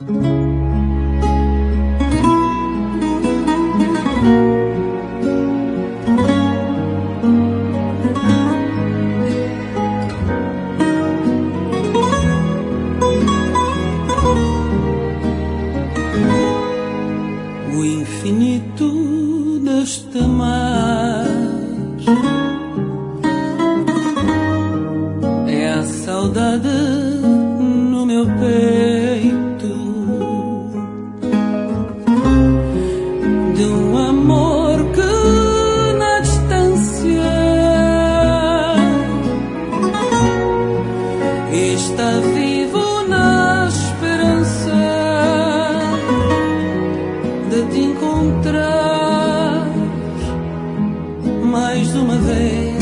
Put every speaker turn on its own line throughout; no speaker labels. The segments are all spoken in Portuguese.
O infinito deste mar é a saudade no meu peito de um amor que na distância está vivo na esperança de te encontrar mais uma vez.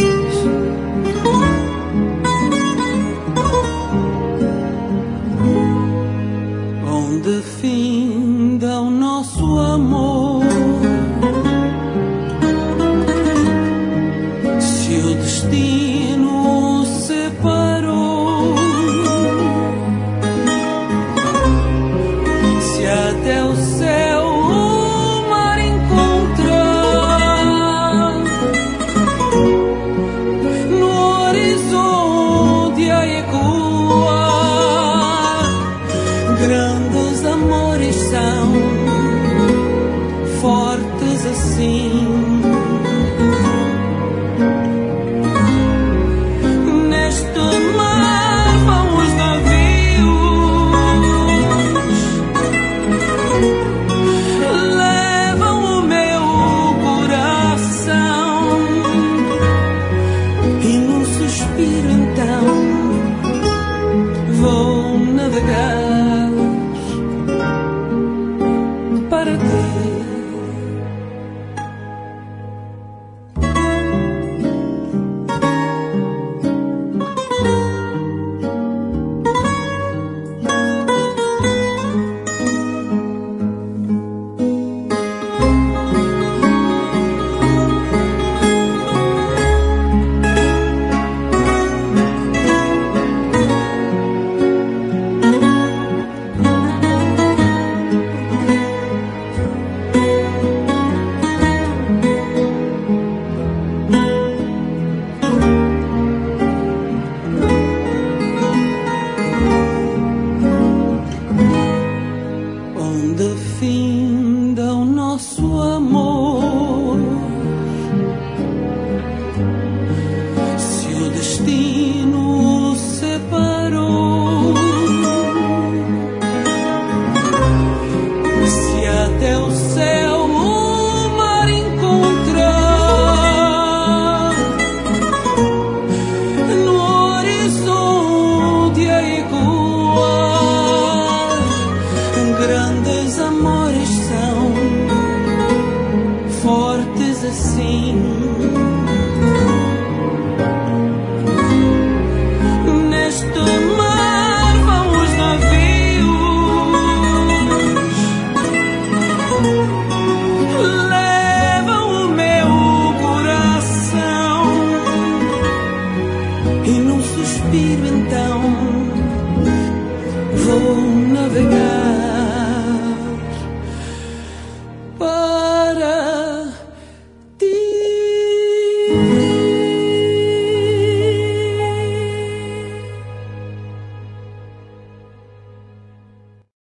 Onde finda o nosso amor, se o destino o separou, se até o céu o mar encontrar, no horizonte a ecoar, grandes amores são fortes assim. Neste mar vão os navios, levam o meu coração, e num suspiro então vou navegar para ti. Onde finda o nosso amor, se o destino o separou, se até o céu o mar encontrar, no horizonte a ecoar, grandes amores